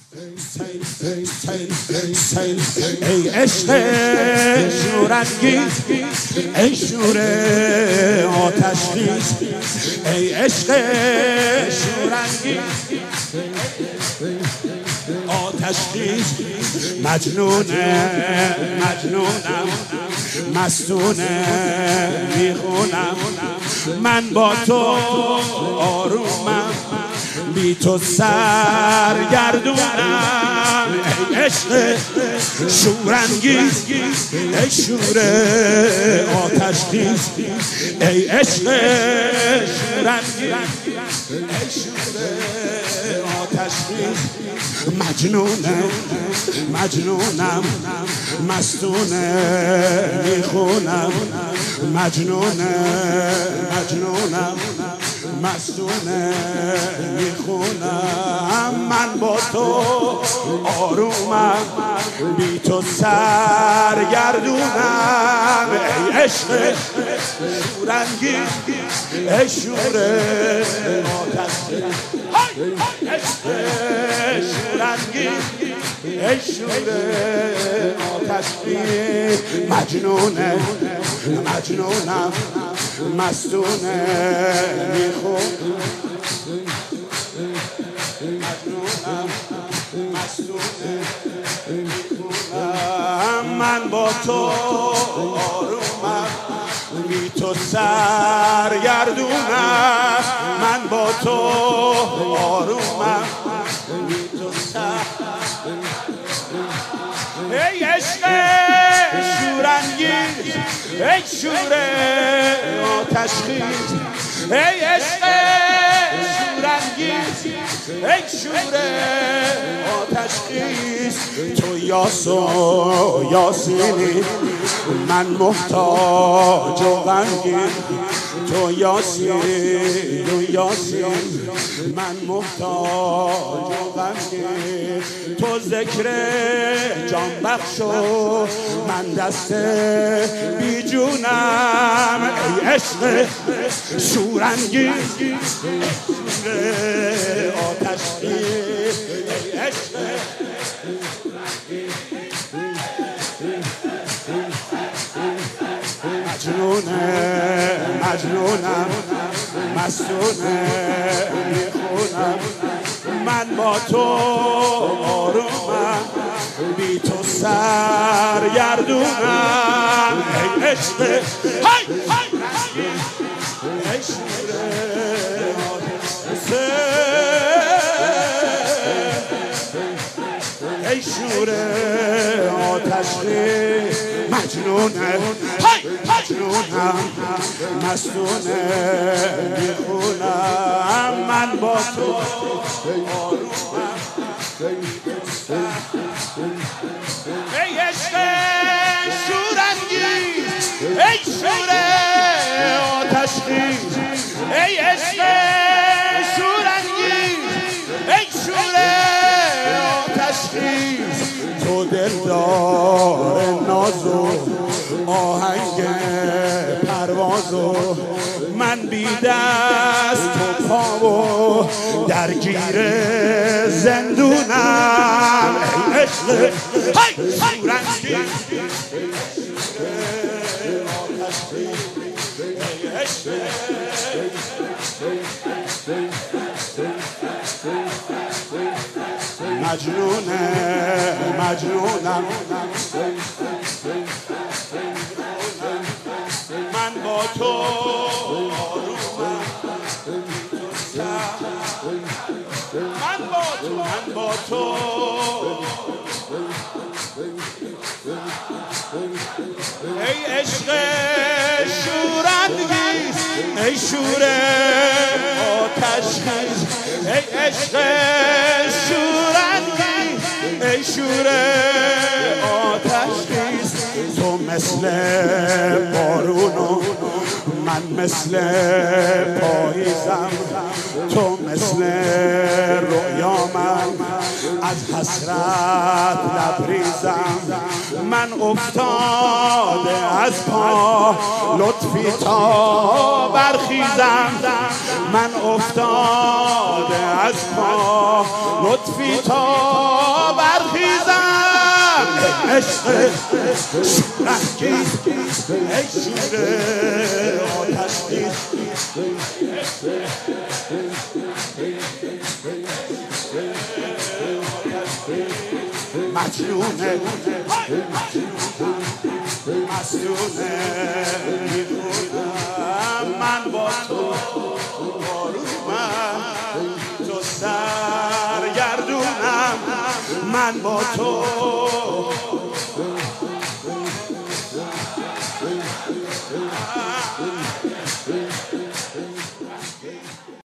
ای عشق شورانگیز، ای شور آتشخیز، ای عشق شورانگیز آتشخیز. مجنونم مستونه میخونم، من با تو آرومم، بی تو سرگردونم. ای عشق شورانگیز، ای شور آتشخیز، ای عشق شورانگیز، ای شور آتشخیز. مجنونم مستونه میخونم، مجنونم مستونه میخونم، من با تو آرومم، بی تو سرگردونم. ای عشق شورانگیز، ای شور آتشخیز، عشق شورانگیز، ای شور آتشخیز. مجنونم مستونه میخونم، مستونه میخونم، من با تو آرومم، بی تو سرگردونم. من با تو آرومم، بی تو سرگردونم. ای عشق شورانگیز، ای شور آتشخیز، ای عشق شورانگیز، ای شور آتشخیز. تو یاس و یاسینی، من محتاج و غمگین. تو یاسین و یاسین، من محتاج و غمگین. تو ذکر جان بخش و من دست بی جونم. ای عشق شورانگیز، آتشخیز، ای عشق مجنونم مستونه میخونم، من با تو آرومم، بی تو سرگردونم. ای عشق ای شور ای شور آتشخیز. مجنونم مستونه میخونم، من با تو آرومم. ای عشق شورانگیز، ای شور آتشخیز، ای عشق شورانگیز، ای شور آتشخیز. تو دلدار نازو آهنگ پروازو، من بی دست و پا و درگیر زندونم. ای عشق شورانگیز، ای عشق مجنونم من با تو آرومم، من با تو ای عشق شورانگیز، ای شور آتشخیز، ای عشق شورانگیز، ای شور آتشخیز. تو مثل بارونو، من مثل پاییزم، تو مثل رویامم، از حسرت لبریزم. من افتاده از پا، لطفی تا برخیزم. من افتاده از پا، لطفی تا عشق شورانگیز ای شور آتش‌خیز مجنونه مستونه میدونم من با تو آرومم تو سرگردونم من با تو